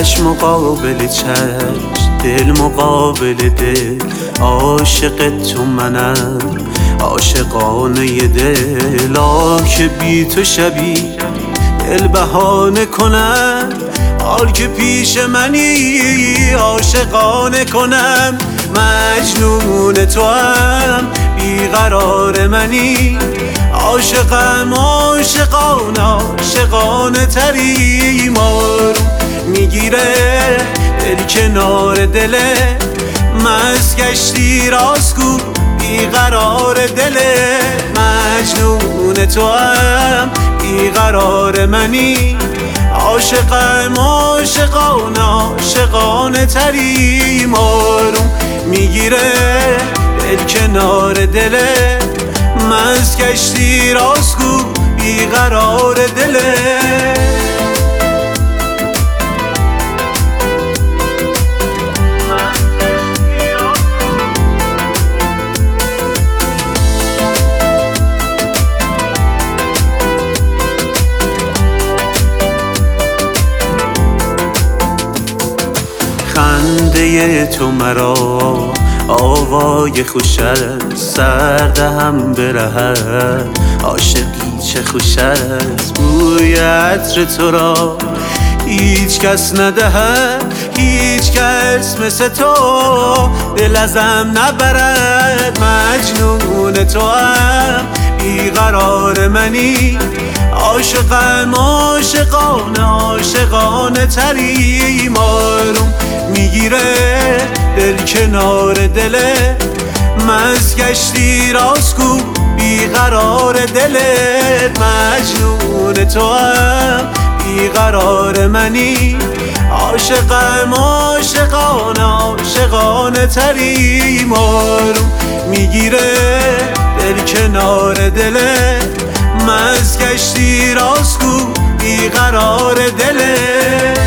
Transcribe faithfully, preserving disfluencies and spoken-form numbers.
چشم مقابل چشم، دل مقابل دل، عاشق تو منم، عاشقانه دل. آه که بی تو شبی دل بهانه کنم، حال که پیش منی عاشقانه کنم. مجنون تو هم بیقرار منی، عاشقم عاشقانه عاشقانه تری. مارو میگیره دل کنار دله، مست گشتی راستگو بیقرار دله. مجنون تو هم بیقرار منی، عاشقم عاشقانه عاشقانه تری. مارو میگیره دل کنار دله، مست گشتی راستگو بیقرار دله. خنده تو مرا آوای خوش است، سرد هم برهد عاشقی چه خوش است. بوی عطر تو را هیچ کس ندهد، هیچ کس مثل تو دل ازم نبرد. مجنون تو هم بیقرار منی، عاشقم عاشقانه عاشقانه تری. مارو میگیره دل کنار دله، مست گشتی راستگو بیقرار دله. مجنون تو هم بیقرار منی، عاشقم عاشقانه عاشقانه تری. مارو میگیره دل کنار دله، مست گشتی راستگو بیقرار دله.